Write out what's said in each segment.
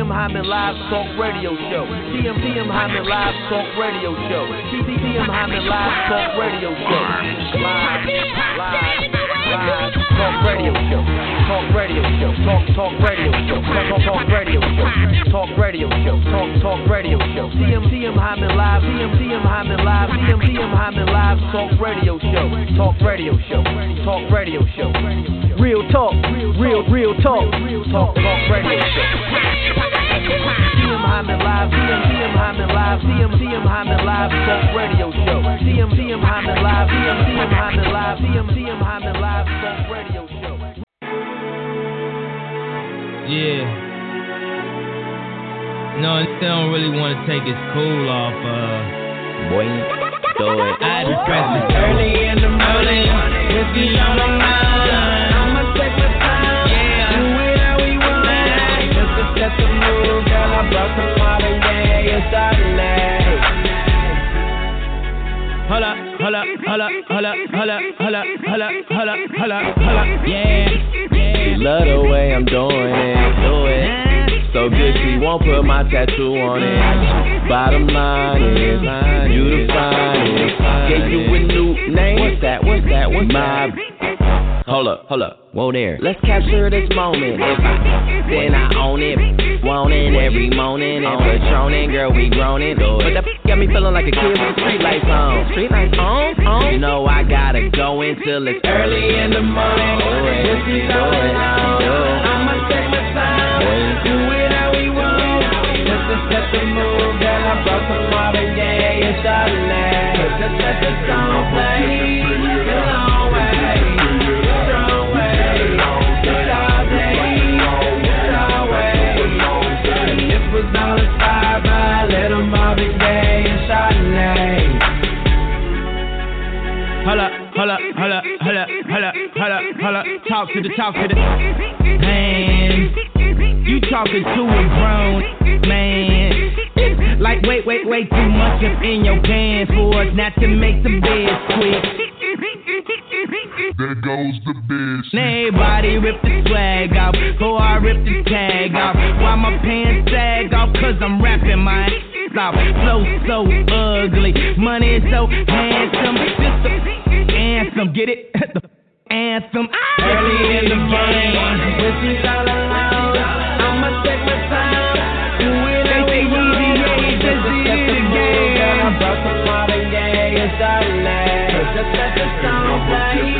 Hyman Live Talk Radio Show. TM Hyman Live Talk Radio Show. TM Hyman Live Talk Radio Show. Live Talk Radio Show. Talk Radio Show. Talk Radio Show. Talk Radio Show. Talk Radio Show. Talk Radio Show. TM Hyman Live. TM Hyman Live. TM Hyman Live Talk Radio Show. Talk Radio Show. Talk Radio Show. Real talk. Real talk. Talk Radio Show. TM Hyman Live. TM Hyman Live. TM Hyman Live Talk Radio Show. TM Hyman Live. TM Hyman Live. TM Hyman Live Talk Radio Show. Yeah. No, they don't really want to take his cool off. Boy, throw it. I had to press it early in the morning. Whiskey on the mind. I'ma take my time. Yeah. Do it how we want. Just to set the mood, girl. I brought some modern day. It's Saturday. Hold up, yeah. She love the way I'm doing it, So good she won't put my tattoo on it. Bottom line is, you the finest. Gave you a new name. What's that? My. Hold up. Whoa there. Let's capture this moment. If then I own it. Want it every morning. And Patronin', girl, we groaning. But that got me feeling like a kid with the street lights on. Street lights on? You know I gotta go until it's early in the morning. I'ma take my time. Do it how we want. Just to set the mood, girl. I brought some modern day. It's Saturday. Just let the song play. Long way. All inspired by a little Marvin Gaye and Chardonnay. Hold up. Talk to the man. You talking to a grown man. Like way too much up in your pants for us not to make the bed quick. There goes the bitch. Everybody rip the swag off before I rip the tag off. Why my pants sag off? Cause I'm rapping my ass off. Flow so ugly, money is so handsome. Just the anthem, get it? The anthem. Early in the morning, when she's all alone, I'ma take my time. Do it how we want. Just to set the mood, girl. I brought some modern day and Saturday. Just let the song play.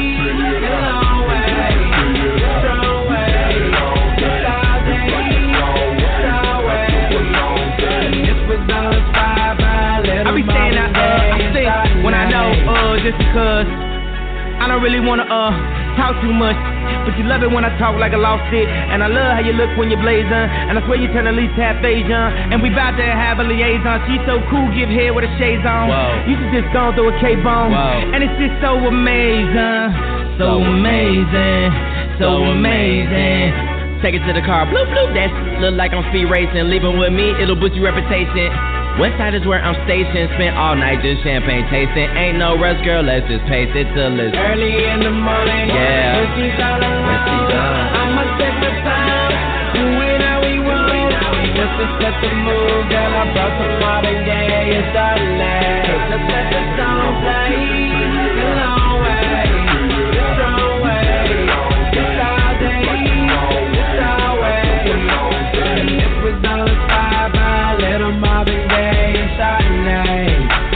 Just because I don't really wanna talk too much, but you love it when I talk like I lost it. And I love how you look when you're blazing, and I swear you turn at least half Asian. And we bout to have a liaison. She's so cool, give head with her shades on. Whoa. You should just go through a K-bone. And it's just so amazing. So amazing. Take it to the car, bloop bloop. That look like I'm speed racing. Leave it with me, it'll boost your reputation. Westside is where I'm stationed. Spent all night just champagne tasting. Ain't no rush, girl, let's just pace it till it's early in the morning. Yeah. When she's all alone, I'ma take my time. Do it how we want. Just to set the mood, girl. I brought some modern day and Saturday. Just let the song play. Long way. Strong way. It's all day. It's all way. It was all inspired by a little Marvin Gaye and Chardonnay.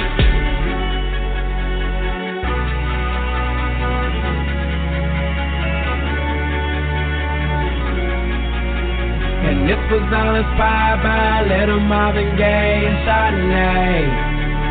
And this was all inspired by a little Marvin Gaye and Chardonnay.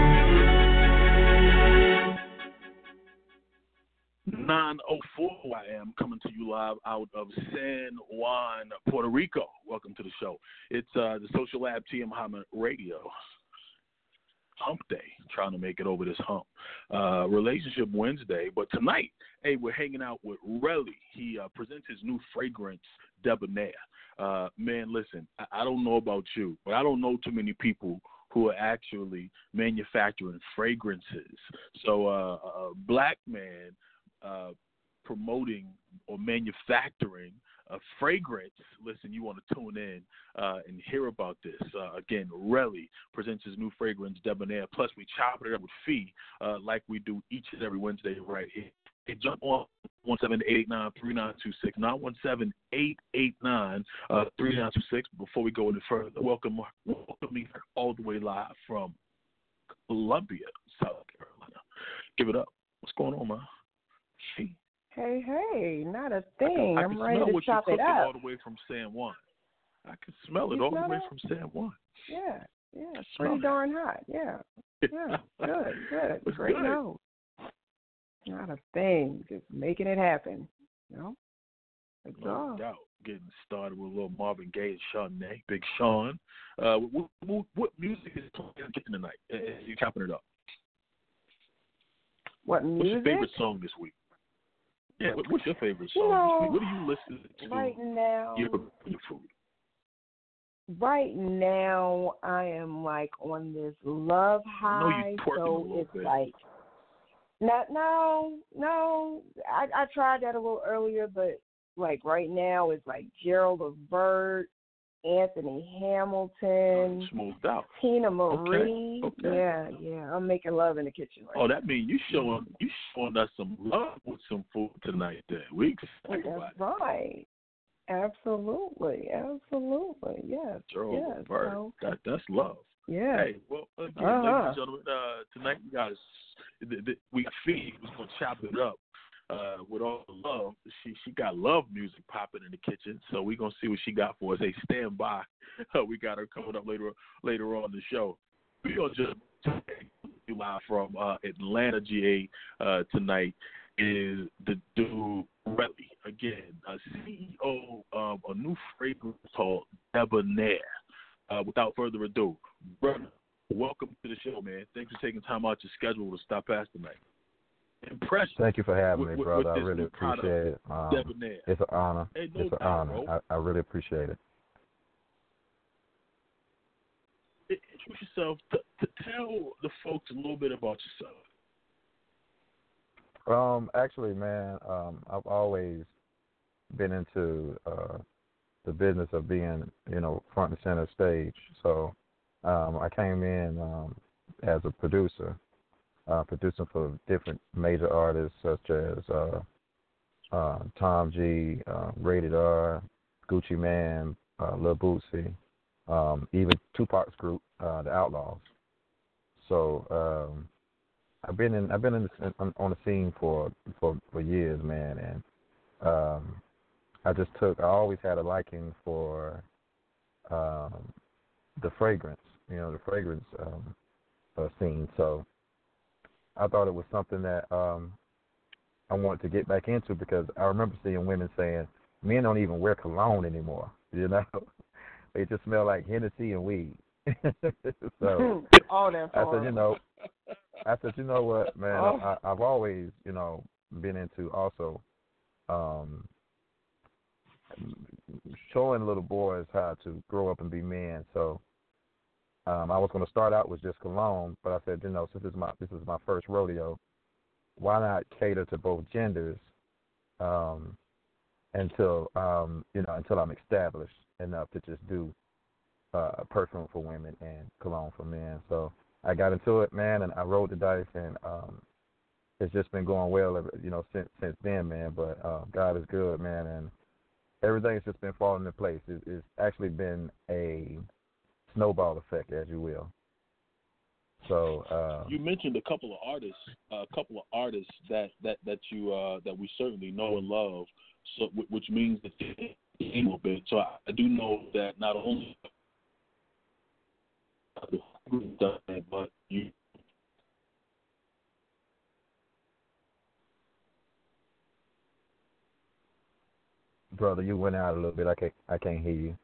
9:04 I am coming to you live out of San Juan, Puerto Rico. Welcome to the show. It's the Social Lab TM Hyman Radio. Hump Day, trying to make it over this hump. Relationship Wednesday, but tonight, hey, we're hanging out with Relly. He presents his new fragrance, Debonair. Man, listen, I don't know about you, but I don't know too many people who are actually manufacturing fragrances. So a black man promoting or manufacturing fragrance, listen, you want to tune in and hear about this. Again, Relly presents his new fragrance, Debonair. Plus, we chop it up with Fee like we do each and every Wednesday right here. Hey, jump on 1-7-889-3926, 917-889-3926. Before we go any further, welcome me all the way live from Columbia, South Carolina. Give it up. What's going on, man? Fee. Hey, not a thing. I I'm can ready smell to what chop you're it cooking up. all the way from San Juan. I can smell it You all the smell way that? from San Juan. Yeah, it's Smell pretty it. darn hot. Yeah, good. It's Great good. note. Not a thing. Just making it happen. You know? That's No all. doubt. Getting started with a little Marvin Gaye and Sean Nay. Big Sean. What music is playing tonight? You chopping it up. What What's music? your favorite song this week? Yeah, what's your favorite song this week? What are you listening to? Right now, Your food. right now, I am like on this love I know you high, twerking a so little it's bit. like, no. I tried that a little earlier, but like right now, it's like Gerald Levert, Anthony Hamilton, Smoothed out. Tina Marie. Okay. Yeah. I'm making love in the kitchen right Oh, that means you showing us some love with some food tonight. Then we can talk now. about That's right. Absolutely. Yes. Gerald yes. Levert. So, That's love. yeah. Hey, well, again, ladies and gentlemen, tonight we got Fee who's gonna chop it up with all the love. She got love music popping in the kitchen, so we're gonna see what she got for us. Hey, stand by. We got her coming up later on in the show. We gonna just live from Atlanta, GA tonight is the dude Relly, again, CEO of a new fragrance called Debonair. Without further ado, brother, welcome to the show, man. Thanks for taking time out your schedule to stop past tonight. Impression. Thank you for having me, brother. I this really new product, appreciate it. Debonair. It's an honor. Hey, no It's an doubt, honor. bro. I really appreciate it. Introduce yourself. Tell the folks a little bit about yourself. Actually, man, I've always been into the business of being, front and center stage. So I came in as a producer, producing for different major artists such as Tom G, Rated R, Gucci Mane, Lil Bootsy, even Tupac's group, the Outlaws. So I've been on the scene for years, man, and I always had a liking for the fragrance, the fragrance scene. So I thought it was something that I wanted to get back into because I remember seeing women saying, men don't even wear cologne anymore, They just smell like Hennessy and weed. So oh, that's horrible. I said, you know what, man, I've always, been into also showing little boys how to grow up and be men. So I was going to start out with just cologne, but I said, since this is my first rodeo, why not cater to both genders until I'm established enough to just do perfume for women and cologne for men. So I got into it, man, and I rolled the dice, and it's just been going well, since then, man. But God is good, man, and everything's just been falling into place. It's actually been a snowball effect, as you will. So you mentioned a couple of artists that we certainly know and love. So which means that they a little bit. So I do know that not only but you. Brother, you went out a little bit. I can't hear you.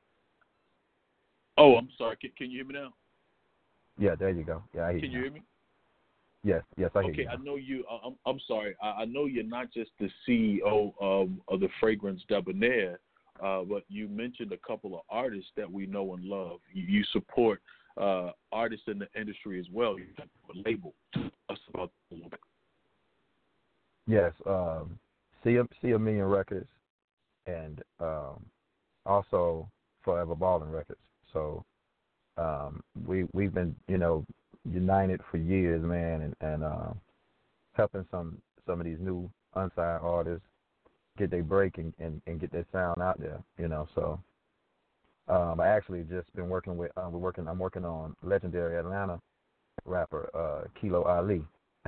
Oh, I'm sorry. Can you hear me now? Yeah, there you go. Yeah, I hear you. Can you hear me? Yes, I hear you. Okay, I know you. I'm sorry. I know you're not just the CEO of the fragrance Debonair, but you mentioned a couple of artists that we know and love. You support artists in the industry as well. You have a label. Tell us about that a little bit. Yes, See a Million Records and also Forever Ballin' Records. So we've been, united for years, man, and helping some of these new unsigned artists get their break and get their sound out there, So I actually just been working with I'm working on legendary Atlanta rapper Kilo Ali.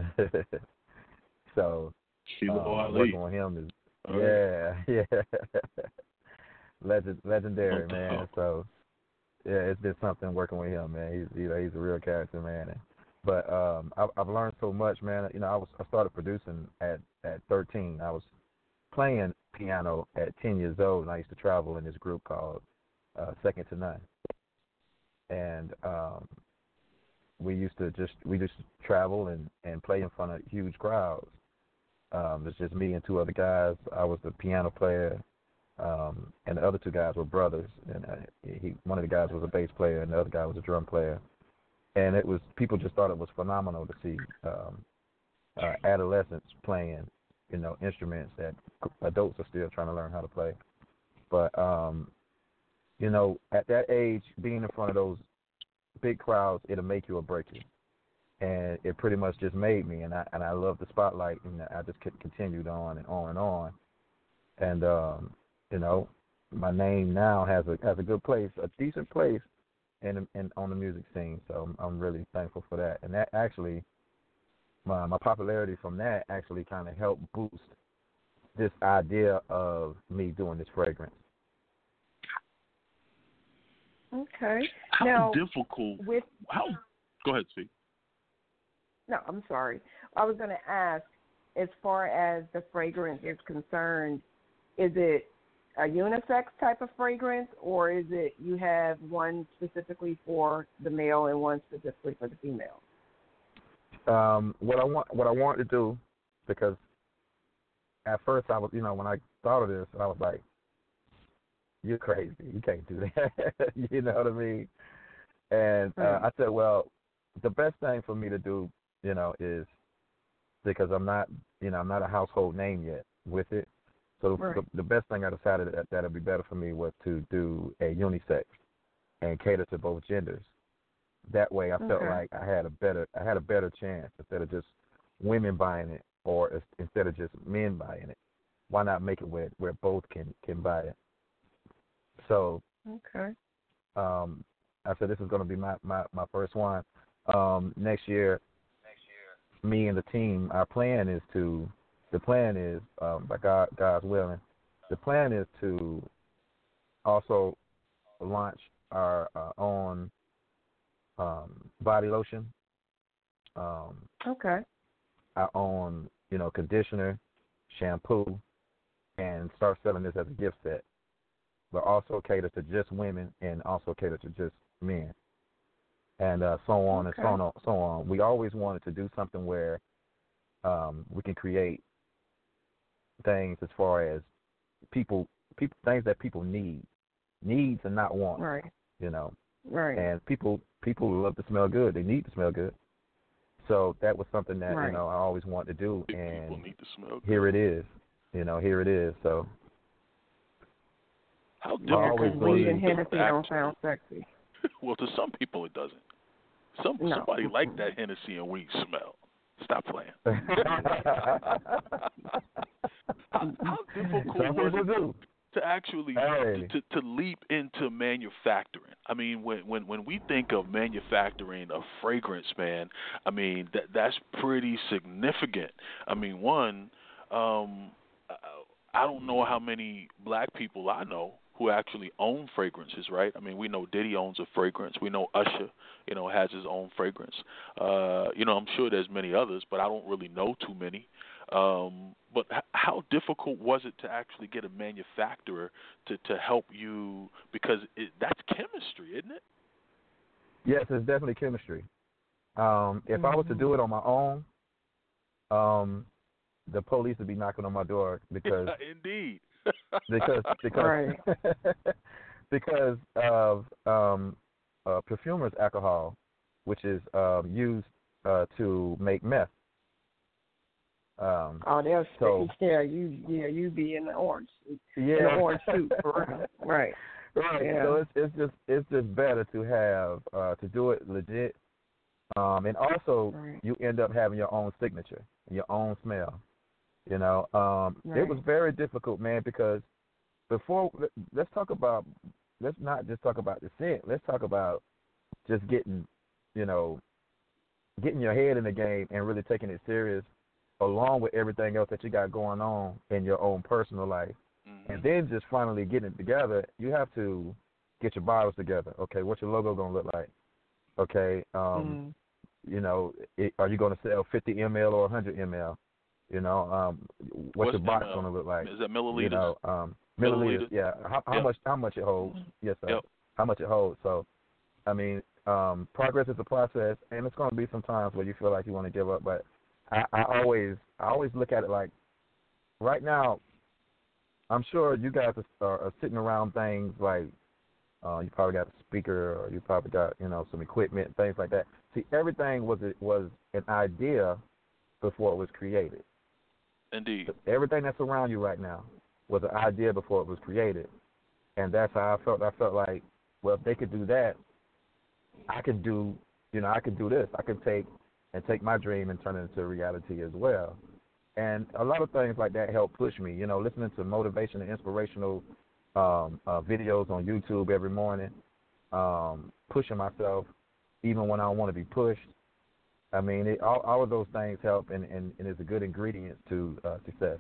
So Kilo Ali. Working with him is yeah. Legendary, man. So yeah, it's been something working with him, man. He's a real character, man. But I've learned so much, man. I started producing at 13. I was playing piano at 10 years old, and I used to travel in this group called Second to None. And we used to travel and play in front of huge crowds. It's just me and two other guys. I was the piano player, and the other two guys were brothers. And one of the guys was a bass player, and the other guy was a drum player. And people just thought it was phenomenal to see adolescents playing, instruments that adults are still trying to learn how to play. But at that age, being in front of those big crowds, it'll make you or break you. And it pretty much just made me, and I love the spotlight, and I just continued on and on and on. And my name now has a good place, a decent place, in on the music scene. So I'm really thankful for that. And that actually, my popularity from that actually kind of helped boost this idea of me doing this fragrance. Okay. How difficult? Go ahead, Steve. No, I'm sorry. I was going to ask, as far as the fragrance is concerned, is it a unisex type of fragrance, or is it you have one specifically for the male and one specifically for the female? What I want to do, because at first I was, when I thought of this, I was like, "You're crazy. You can't do that." You know what I mean? And I said, well, the best thing for me to do, is, because I'm not a household name yet with it. So the best thing I decided that would be better for me was to do a unisex and cater to both genders. That way, I felt like I had a better chance instead of just women buying it, or instead of just men buying it. Why not make it where both can buy it? So I said this is going to be my first one. Next year, me and the team, our plan is by God's willing, the plan is to also launch our own body lotion. Our own, conditioner, shampoo, and start selling this as a gift set. But also cater to just women and also cater to just men. And so on and so on. We always wanted to do something where we can create things as far as people things that people needs and not wants. Right. Right. And people love to smell good. They need to smell good. So that was something that I always wanted to do, and people need to smell good. Here it is. Here it is. So how difficult was it? Hennessy don't sound sexy. Well, to some people it doesn't. Somebody like that Hennessy and weed smell. Stop playing. How difficult was it to actually to leap into manufacturing? I mean, when we think of manufacturing a fragrance, man, I mean that's pretty significant. I mean, I don't know how many black people I know who actually own fragrances, right? I mean, we know Diddy owns a fragrance. We know Usher, has his own fragrance. I'm sure there's many others, but I don't really know too many. But how difficult was it to actually get a manufacturer to help you? Because that's chemistry, isn't it? Yes, it's definitely chemistry. If I was to do it on my own, the police would be knocking on my door because indeed. because because of perfumer's alcohol, which is used to make meth. They'll so stare you. Yeah, you be in the orange. yeah, In the orange suit, for real. Right. right. Yeah. So it's just better to have to do it legit, and also Right. you end up having your own signature, your own smell. You know, Right. it was very difficult, man, because before let's not just talk about the scent. Let's talk about just getting your head in the game and really taking it serious, along with everything else that you got going on in your own personal life. Mm-hmm. And then just finally getting it together, you have to get your bottles together. Okay, what's your logo going to look like? Okay, you know, are you going to sell 50 ml or 100 ml? You know, what's your box going to look like? Is that milliliters? You know, milliliters. Yeah. How much it holds? Yes, sir. Yep. How much it holds? So, I mean, progress is a process, and it's going to be some times where you feel like you want to give up. But I always look at it like, right now, I'm sure you guys are sitting around things like you probably got a speaker, or you probably got some equipment, things like that. See, everything was an idea before it was created. Indeed. Everything that's around you right now was an idea before it was created, and that's how I felt. I felt like, well, if they could do that, I could do this. I could take my dream and turn it into reality as well. And a lot of things like that help push me. Listening to motivation and inspirational videos on YouTube every morning, pushing myself even when I don't want to be pushed. I mean, all of those things help, and is a good ingredient to success.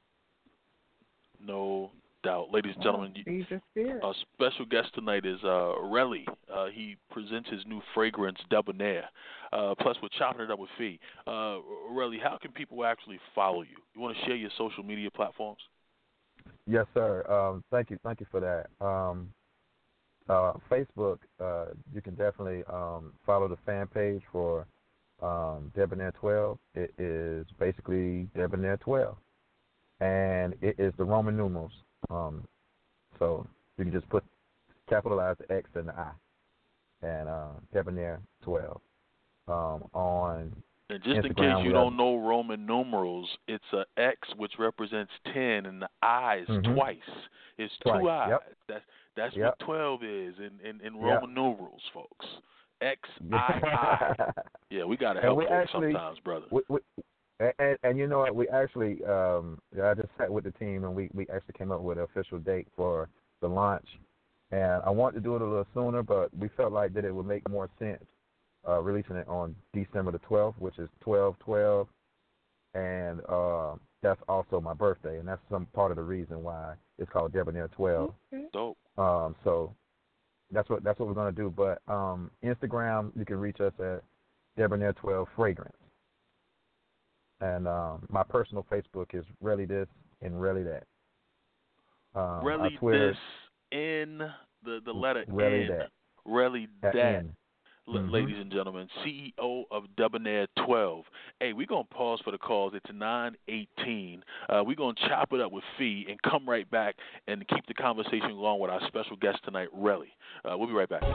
No doubt. Ladies and gentlemen, our special guest tonight is Relly. He presents his new fragrance, Debonair. Plus, we're chopping it up with Fee. Relly, how can people actually follow you? You want to share your social media platforms? Yes, sir. Thank you for that. Facebook, you can definitely follow the fan page for Debonair 12. It is basically Debonair 12, and it is the Roman numerals. So you can just capitalize the X and the I, and Debonair 12 on. And just Instagram, in case you don't know Roman numerals, it's a X which represents 10, and the I is twice. It's twice. two I's. Yep. That's yep. what 12 is in Roman numerals, folks. X I. Yeah, we gotta help folks sometimes, brother. And you know what? We actually, I just sat with the team, and we actually came up with an official date for the launch. And I wanted to do it a little sooner, but we felt like that it would make more sense releasing it on December the 12th, which is 12/12, and that's also my birthday, and that's some part of the reason why it's called Debonair 12. Dope. So that's what we're gonna do. But Instagram, you can reach us at Debonair 12 Fragrance, and my personal Facebook is Relly This and Relly That. Relly This in the letter Relly N. That. Relly That. N. Ladies and gentlemen, CEO of Debonair 12. Hey, we're going to pause for the calls. It's 9:18. We're going to chop it up with Fee and come right back and keep the conversation along with our special guest tonight, Relly. We'll be right back.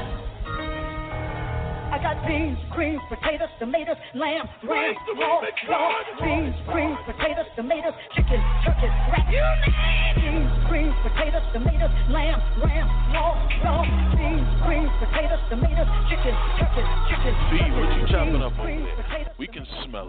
I got beans, greens, potatoes, tomatoes, lamb, ram, raw, beans, greens, potatoes, tomatoes, chicken, turkey, rat, you name it. Beans, greens, potatoes, tomatoes, lamb, ram, raw, beans, greens, potatoes, tomatoes, chicken, turkey, chicken. Fee, what you chopping up over there? We can smell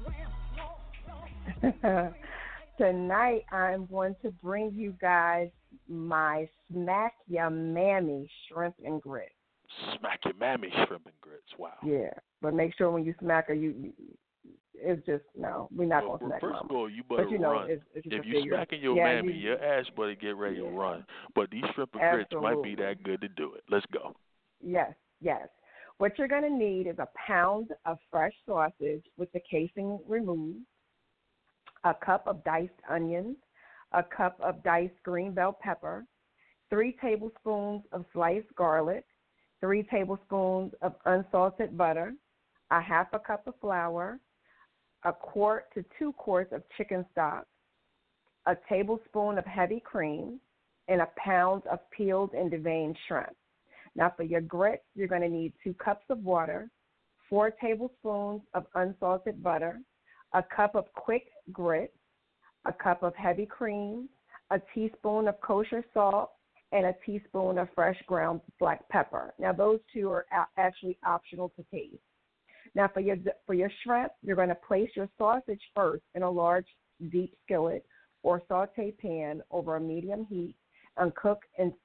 it. Tonight, I'm going to bring you guys my Smack Ya Mammy shrimp and grits. Smack Your Mammy shrimp and grits. Wow. Yeah, but make sure when you smack her, it's just, no, we're not going to smack her. First of all, you better run. If you're smacking your mammy, your ass better get ready to run. But these shrimp and grits might be that good to do it. Let's go. Yes. What you're going to need is a pound of fresh sausage with the casing removed, a cup of diced onions, a cup of diced green bell pepper, 3 tablespoons of sliced garlic, 3 tablespoons of unsalted butter, a half a cup of flour, 1 quart to 2 quarts of chicken stock, a tablespoon of heavy cream, and a pound of peeled and deveined shrimp. Now for your grits, you're going to need 2 cups of water, 4 tablespoons of unsalted butter, a cup of quick grits, a cup of heavy cream, a teaspoon of kosher salt, and a teaspoon of fresh ground black pepper. Now, those two are actually optional to taste. Now, for your shrimp, you're going to place your sausage first in a large, deep skillet or saute pan over a medium heat and cook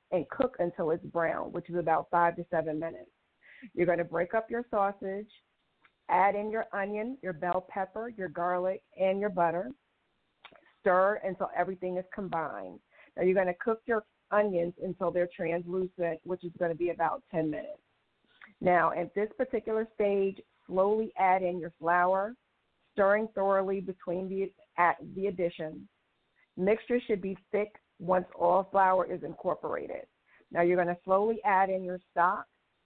until it's brown, which is about 5 to 7 minutes. You're going to break up your sausage, add in your onion, your bell pepper, your garlic, and your butter. Stir until everything is combined. Now, you're going to cook your onions until they're translucent, which is going to be about 10 minutes. Now, at this particular stage, slowly add in your flour, stirring thoroughly between the additions. Mixture should be thick once all flour is incorporated. Now, you're going to slowly add in your stock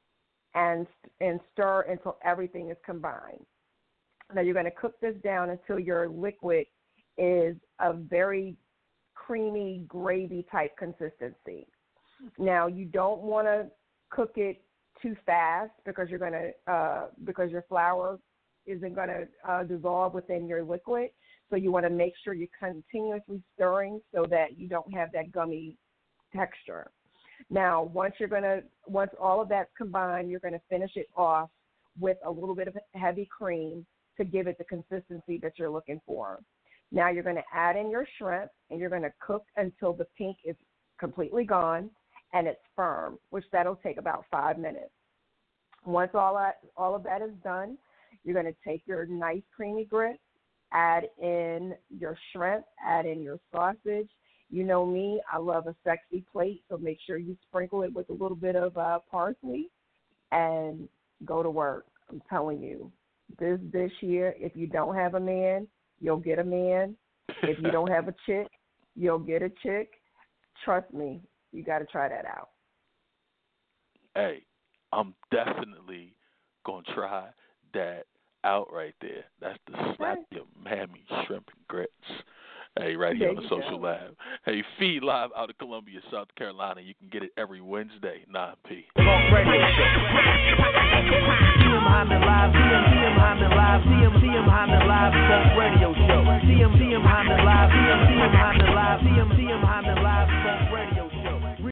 and stir until everything is combined. Now, you're going to cook this down until your liquid is a very creamy gravy type consistency. Now, you don't want to cook it too fast because you're going to because your flour isn't going to dissolve within your liquid. So you want to make sure you're continuously stirring so that you don't have that gummy texture. Now, once all of that's combined, you're going to finish it off with a little bit of heavy cream to give it the consistency that you're looking for. Now you're going to add in your shrimp, and you're going to cook until the pink is completely gone and it's firm, which that'll take about 5 minutes. Once all of that is done, you're going to take your nice creamy grits, add in your shrimp, add in your sausage. You know me, I love a sexy plate, so make sure you sprinkle it with a little bit of parsley and go to work. I'm telling you, this dish here, if you don't have a man, you'll get a man. If you don't have a chick, you'll get a chick. Trust me, you got to try that out. Hey, I'm definitely going to try that out right there. That's the Slap Your Mammy Shrimp and Grits. Hey, right here on the Social Lab. Hey, feed live out of Columbia, South Carolina. You can get it every Wednesday, 9p. Talk radio show. CM Hyman Live, CM Hyman Live, CM Hyman Live, Talk radio show. CM Hyman Live, CM Hyman Live, CM Hyman Live, Talk radio show.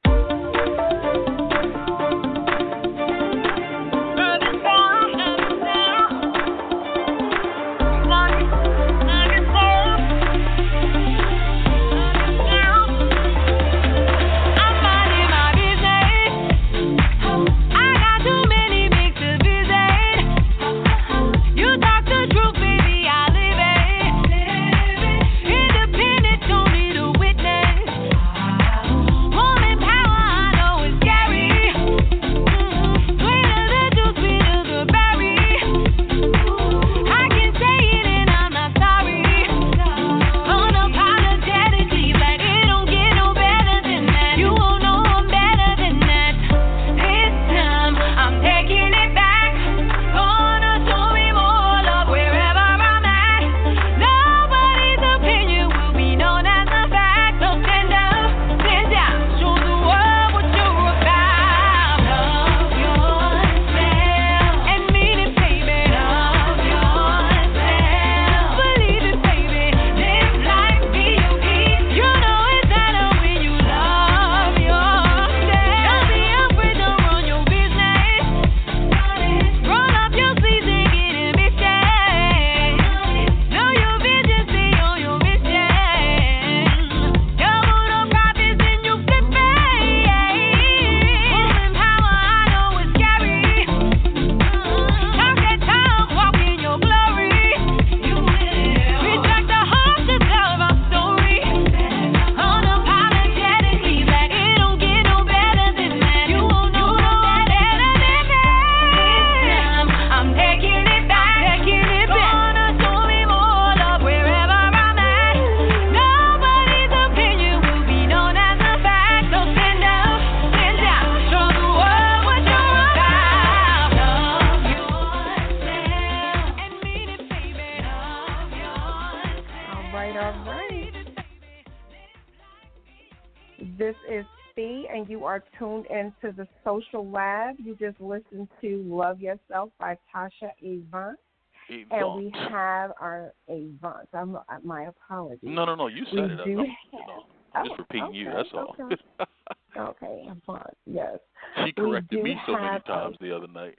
This is Fee, and you are tuned into the Social Lab. You just listened to Love Yourself by Tasha Avant. And we have our Avance. My apologies. No. You said it. I'm just repeating okay, you. That's all. Okay. Okay, Avance. Yes. She corrected me so many times the other night.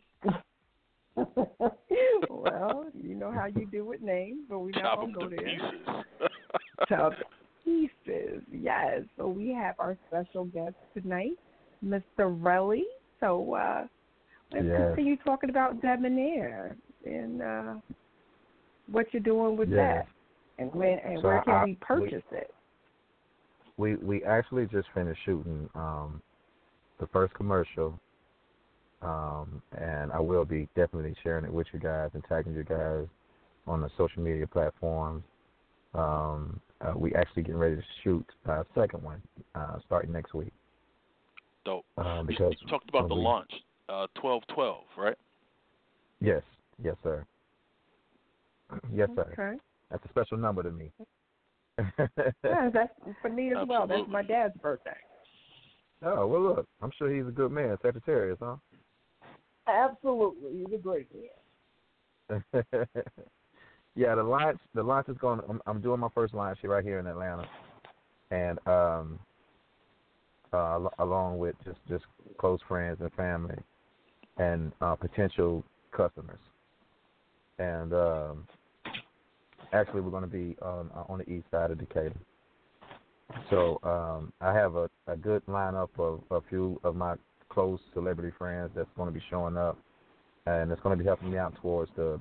Well, you know how you do with names, but we're not going to go there. Pieces. Chop to pieces. Yes. So we have our special guest tonight, Mr. Relly. So let's continue talking about Debonair and what you're doing with that, and where can we purchase it? We actually just finished shooting the first commercial, and I will be definitely sharing it with you guys and tagging you guys on the social media platforms. We actually getting ready to shoot a second one starting next week. Dope. Because you talked about the launch, 12/12, right? Yes, sir. Yes, sir. Okay. That's a special number to me. Yeah, that's for me as well. That's my dad's birthday. Oh, well, look, I'm sure he's a good man, Sagittarius, huh? Absolutely, he's a great man. Yeah, the launch is going. I'm doing my first launch right here in Atlanta, and along with just close friends and family, and potential customers, and actually we're going to be on the east side of Decatur. So I have a good lineup of a few of my close celebrity friends that's going to be showing up, and it's going to be helping me out towards the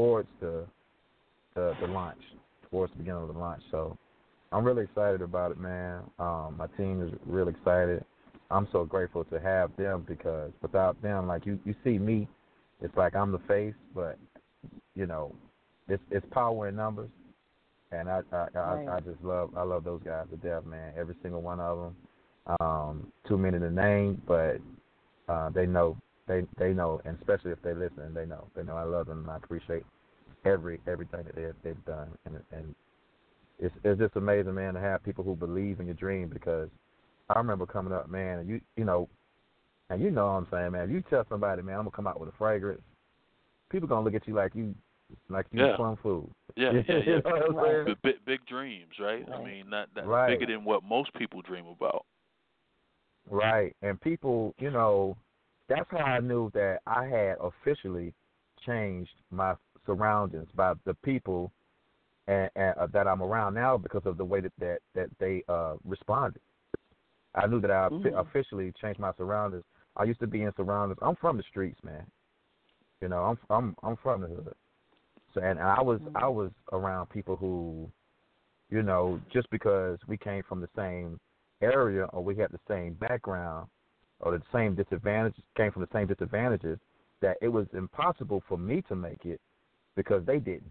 launch, towards the beginning of the launch. So I'm really excited about it, man. My team is really excited. I'm so grateful to have them, because without them, like you see me, it's like I'm the face, but you know, it's power in numbers. And I just love those guys to death, man. Every single one of them. Too many to name, but they know, and especially if they listen, they know I love them, and I appreciate everything that they've done, and it's just amazing, man, to have people who believe in your dream. Because I remember coming up, man, and you know what I'm saying, man. If you tell somebody, man, I'm gonna come out with a fragrance, people gonna look at you like you plum food. Yeah. You know what I'm saying? Big dreams, right? I mean, that right. bigger than what most people dream about. Right, and people, you know, that's how I knew that I had officially changed my surroundings by the people and that I'm around now, because of the way that they responded. I knew that I officially changed my surroundings. I used to be in surroundings. I'm from the streets, man. You know, I'm from the hood. So, and I was around people who, you know, just because we came from the same area or we had the same background or the same disadvantages, came from the same disadvantages, that it was impossible for me to make it because they didn't.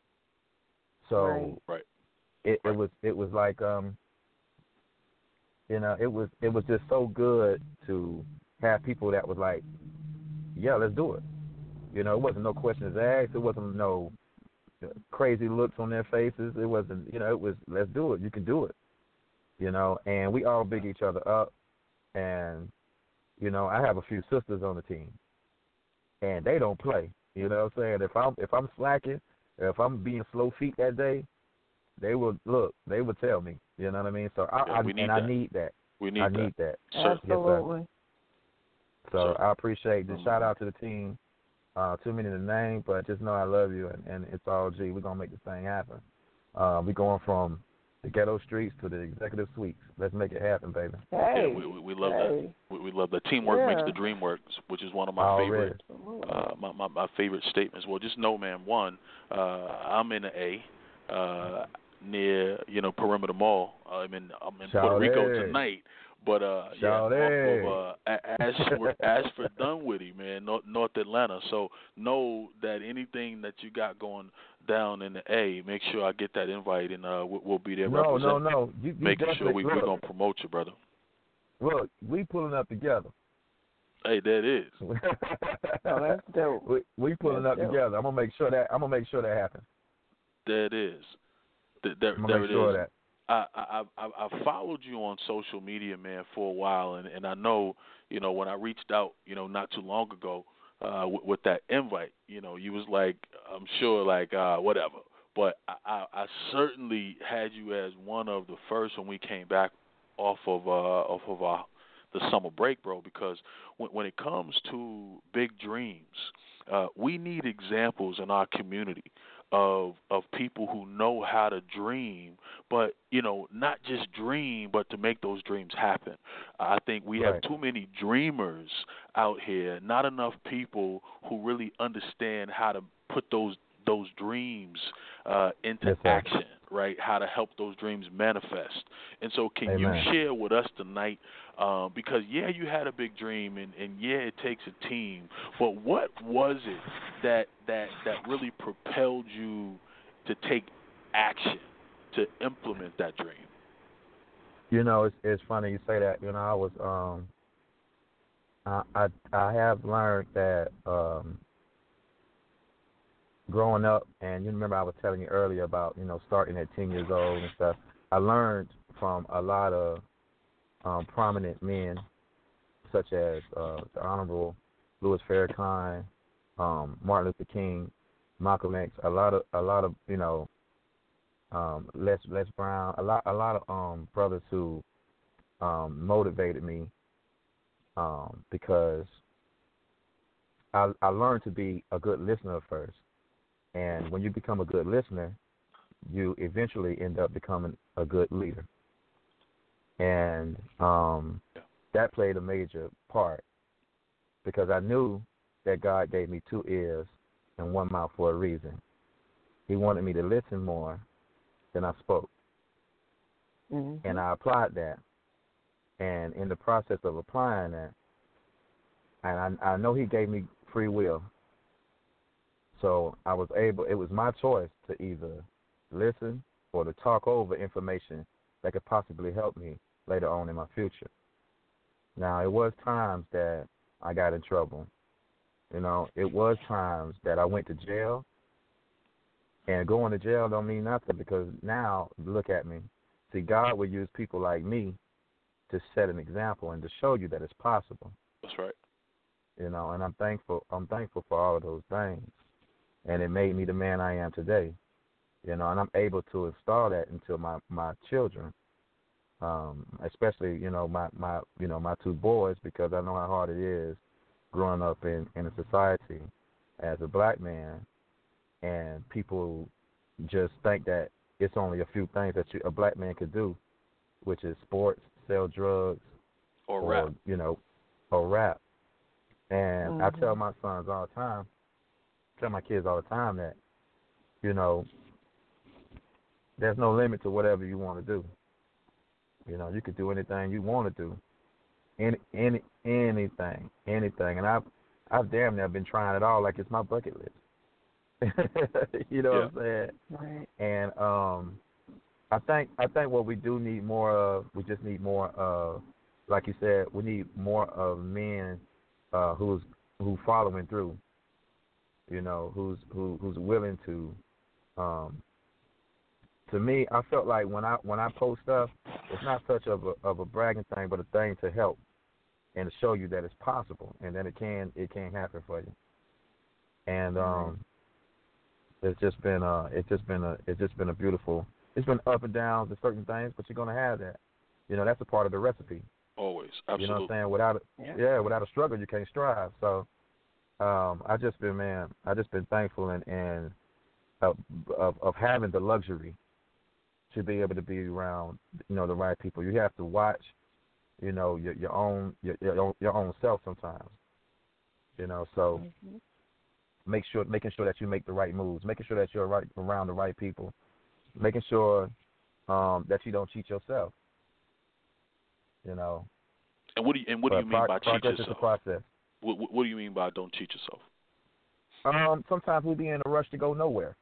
So right. It was like you know, it was just so good to have people that was like, yeah, let's do it. You know, it wasn't no questions asked. It wasn't no crazy looks on their faces. It wasn't, you know, it was, let's do it. You can do it. You know, and we all big each other up. And, you know, I have a few sisters on the team, and they don't play. You know what I'm saying? If I'm slacking, if I'm being slow feet that day, they will tell me. You know what I mean? So I need that. We need that. Absolutely. So I appreciate the shout out to the team. Too many to name, but just know I love you, and it's all G. We're going to make this thing happen. We're going from the ghetto streets to the executive suites. Let's make it happen, baby. Hey, yeah, we love that. We love that. Teamwork makes the dream work, which is one of my favorite my favorite statements. Well, just know, man, one, I'm in the A, near, you know, Perimeter Mall. I'm in Puerto Rico tonight. But Ashford Dunwoody, man, North Atlanta. So know that anything that you got going down in the A, make sure I get that invite, and we'll be there. No. Making sure we're gonna promote you, brother. Look, we pulling up together. Hey, that is. That's dope. We pulling up together. I'm gonna make sure that happens. That is. There it is. That. I followed you on social media, man, for a while, and I know, you know, when I reached out, you know, not too long ago, with that invite. You know, you was like, I'm sure, like whatever. But I certainly had you as one of the first when we came back off of the summer break, bro. Because when it comes to big dreams, we need examples in our community of people who know how to dream, but not just dream, but to make those dreams happen. I think we have too many dreamers out here, not enough people who really understand how to put those dreams into action, right? How to help those dreams manifest. And so can you share with us tonight, because, you had a big dream, and it takes a team, but what was it that really propelled you to take action, to implement that dream? It's funny you say that. I was I have learned that growing up, and you remember I was telling you earlier about, starting at 10 years old and stuff. I learned from a lot of prominent men, such as the Honorable Louis Farrakhan, Martin Luther King, Malcolm X, a lot of Les Brown, a lot of brothers who motivated me because I learned to be a good listener first. And when you become a good listener, you eventually end up becoming a good leader. And that played a major part because I knew that God gave me 2 ears and 1 mouth for a reason. He wanted me to listen more than I spoke. Mm-hmm. And I applied that. And in the process of applying that, and I know he gave me free will. So I was able, it was my choice to either listen or to talk over information that could possibly help me later on in my future. Now, it was times that I got in trouble. It was times that I went to jail. And going to jail don't mean nothing because now, look at me. See, God will use people like me to set an example and to show you that it's possible. That's right. And I'm thankful for all of those things. And it made me the man I am today, and I'm able to install that into my children, especially my 2 boys, because I know how hard it is growing up in a society as a black man, and people just think that it's only a few things that a black man could do, which is sports, sell drugs, or rap, or rap. And I tell my sons all the time. Tell my kids all the time that, there's no limit to whatever you want to do. You could do anything you want to do, anything. And I've damn near been trying it all like it's my bucket list. What I'm saying? Right. And I think what we do need more of, we just need more of, like you said, we need more of men who following through. Who's willing to. To me, I felt like when I post stuff, it's not such of a bragging thing, but a thing to help and to show you that it's possible and that it can happen for you. And it's just been a beautiful. It's been up and downs and certain things, but you're gonna have that. That's a part of the recipe. Always, absolutely. You know what I'm saying? Without a struggle, you can't strive. So. I just been thankful and of having the luxury to be able to be around, the right people. You have to watch, your own self sometimes. So making sure that you make the right moves, making sure that you're around the right people, making sure that you don't cheat yourself. And what do you mean by cheat yourself? Is a process. What do you mean by don't cheat yourself? Sometimes we be in a rush to go nowhere.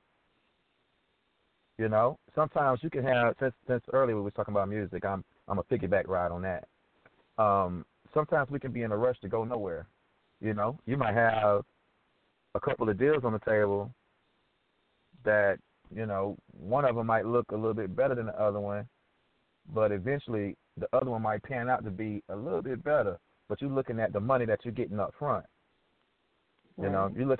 Sometimes you can have, since earlier we were talking about music, I'm a piggyback ride on that. Sometimes we can be in a rush to go nowhere. You might have a couple of deals on the table that, one of them might look a little bit better than the other one, but eventually the other one might pan out to be a little bit better. But you're looking at the money that you're getting up front. You know, you're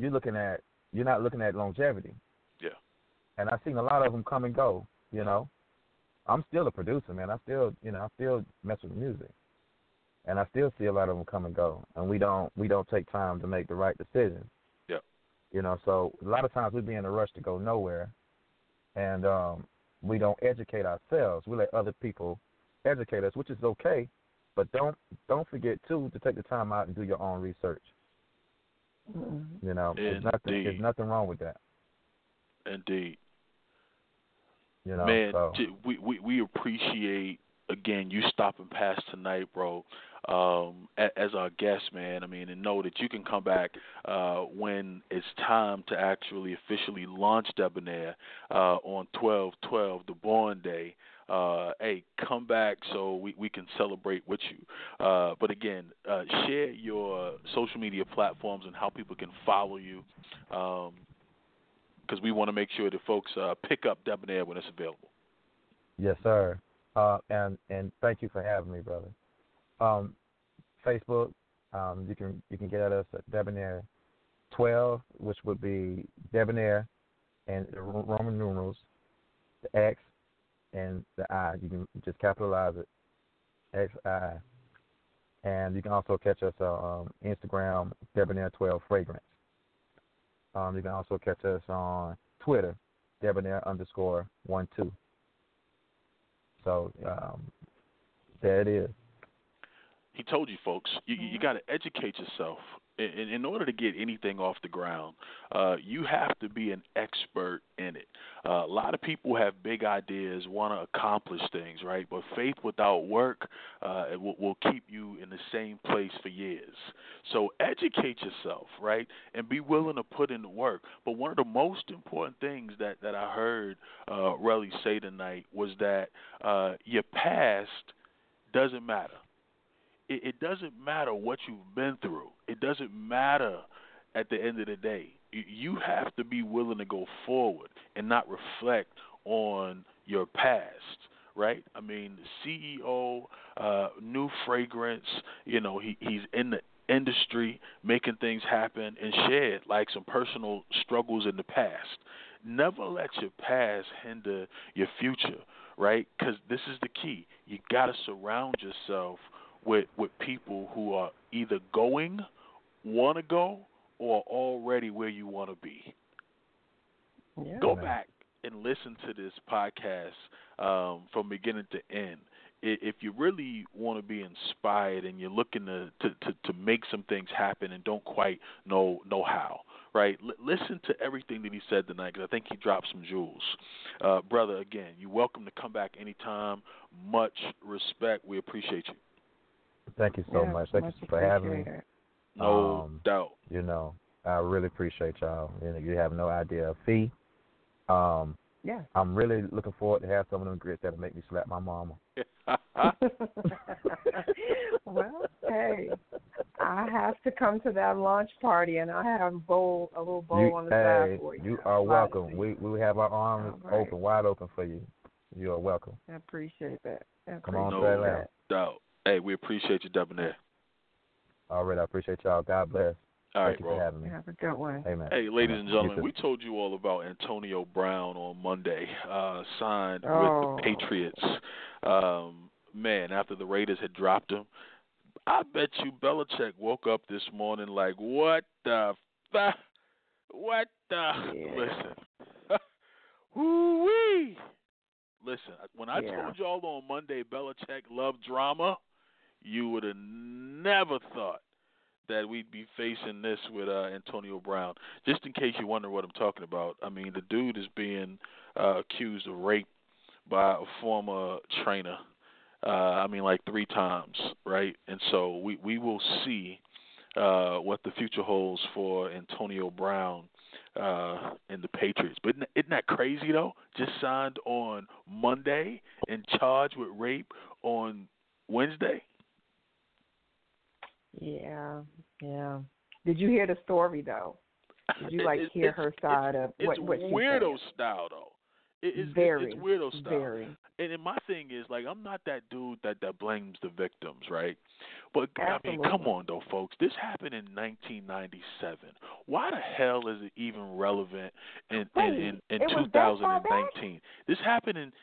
not looking at longevity. Yeah. And I've seen a lot of them come and go. You know, I'm still a producer, man. I still mess with music, and I still see a lot of them come and go. And we don't take time to make the right decisions. Yeah. You know, so a lot of times we be in a rush to go nowhere, and we don't educate ourselves. We let other people educate us, which is okay, but don't forget too to take the time out and do your own research. Mm-hmm. You know, there's nothing wrong with that. Indeed. You know, man, so. we appreciate again you stopping past tonight, bro. As our guest, man. I mean, and know that you can come back when it's time to actually officially launch Debonair on 12/12, the Born Day. Hey, come back so we can celebrate with you. But again, share your social media platforms and how people can follow you. Because we want to make sure that folks pick up Debonair when it's available. Yes, sir. And thank you for having me, brother. Facebook, you can get at us at Debonair 12, which would be Debonair and the Roman numerals, the X and the I. You can just capitalize it, XI. And you can also catch us on Instagram, Debonair 12 Fragrance. You can also catch us on Twitter, Debonair_12. So there it is. He told you, folks, you got to educate yourself. In order to get anything off the ground, you have to be an expert in it. A lot of people have big ideas, want to accomplish things, right? But faith without work will keep you in the same place for years. So educate yourself, right, and be willing to put in the work. But one of the most important things that I heard Relly say tonight was that your past doesn't matter. It doesn't matter what you've been through. It doesn't matter at the end of the day. You have to be willing to go forward and not reflect on your past, right? I mean, the CEO, new fragrance, you know, he's in the industry making things happen and shared like some personal struggles in the past. Never let your past hinder your future, right? Because this is the key. You got to surround yourself with people who are either going, want to go, or already where you want to be. Yeah. Go back and listen to this podcast from beginning to end. If you really want to be inspired and you're looking to make some things happen and don't quite know how, right? Listen to everything that he said tonight because I think he dropped some jewels. Brother, again, you're welcome to come back anytime. Much respect. We appreciate you. Thank you so much. Thank you for having me. No doubt. You know, I really appreciate y'all. You have no idea of fee. Yeah. I'm really looking forward to have some of them grits that'll make me slap my mama. Well, hey, I have to come to that launch party, and I have a little bowl on the side for you. You are welcome. We have our arms open, wide open for you. You are welcome. I appreciate that. Come on, no doubt. Hey, we appreciate you, Debonair. All right, I appreciate y'all. God bless. All right, Thank you bro. for having me. Have a good one. Amen. Hey, ladies and gentlemen, we told you all about Antonio Brown on Monday, signed with the Patriots. Man, after the Raiders had dropped him, I bet you Belichick woke up this morning like, what the fuck? What the? Yeah. Listen. Woo-wee. Listen, when I told y'all on Monday Belichick loved drama, you would have never thought that we'd be facing this with Antonio Brown. Just in case you wonder what I'm talking about, I mean, the dude is being accused of rape by a former trainer. I mean, like 3 times, right? And so we will see what the future holds for Antonio Brown and the Patriots. But isn't that crazy, though? Just signed on Monday and charged with rape on Wednesday? Yeah. Did you hear the story, though? Did you, hear her side of what she said? It's weirdo style, though. It's weirdo style. Very. And my thing is, I'm not that dude that blames the victims, right? But Absolutely. I mean, come on though, folks. This happened in 1997. Why the hell is it even relevant in 2019? This happened in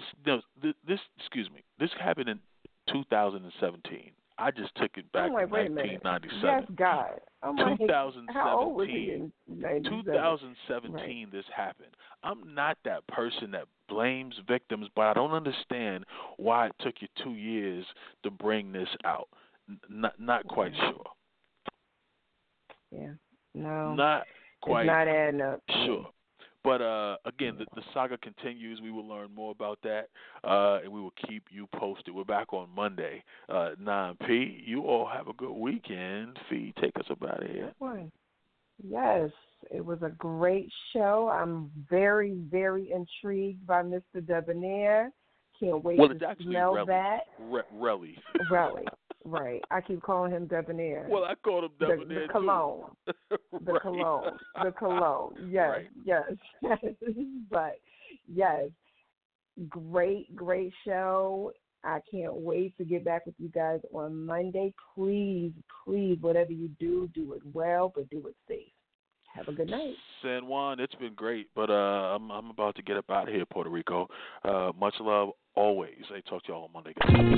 This happened in 2017. I just took it back to 1997. Yes, God. Oh my 2017. How old was he in 2017, right. This happened. I'm not that person that blames victims, but I don't understand why it took you 2 years to bring this out. Not quite sure. Yeah. No. Not quite. It's not adding up. Sure. But, again, the saga continues. We will learn more about that, and we will keep you posted. We're back on Monday, 9 p. You all have a good weekend. Fee, take us up out of here. Yes, it was a great show. I'm very, very intrigued by Mr. Debonair. Can't wait to smell that. Relly. Right. I keep calling him Debonair. Well, I called him Debonair, the cologne. The cologne. Yes, right. yes. But, yes, great show. I can't wait to get back with you guys on Monday. Please, whatever you do it well, but do it safe. Have a good night. San Juan, it's been great, but I'm about to get up out of here, Puerto Rico. Much love always. I talk to y'all on Monday.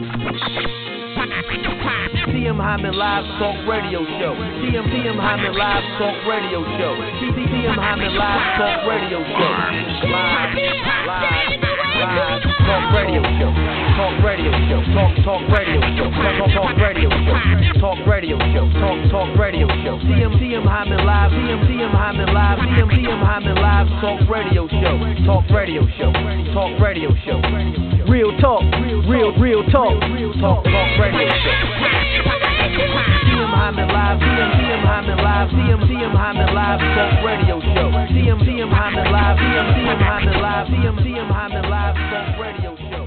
TM Hyman Live Talk Radio Show. TM Hyman Live Talk Radio Show. TM Hyman Live Talk Radio Show. Live Talk Radio Show. Talk Radio Show. Talk Radio Show. Talk Radio Show. Talk Radio Show. Talk Radio Show. TM Hyman Live. TM Hyman Live. TM Hyman Live Talk Radio Show. Talk Radio Show. Talk Radio Show. Real talk. Real talk. Talk Radio Show. TM Hyman Live. TM Hyman Live. TM Hyman Live Talk Radio Show. TM Hyman Live. TM Hyman Live. TM Hyman Live Talk Radio Show.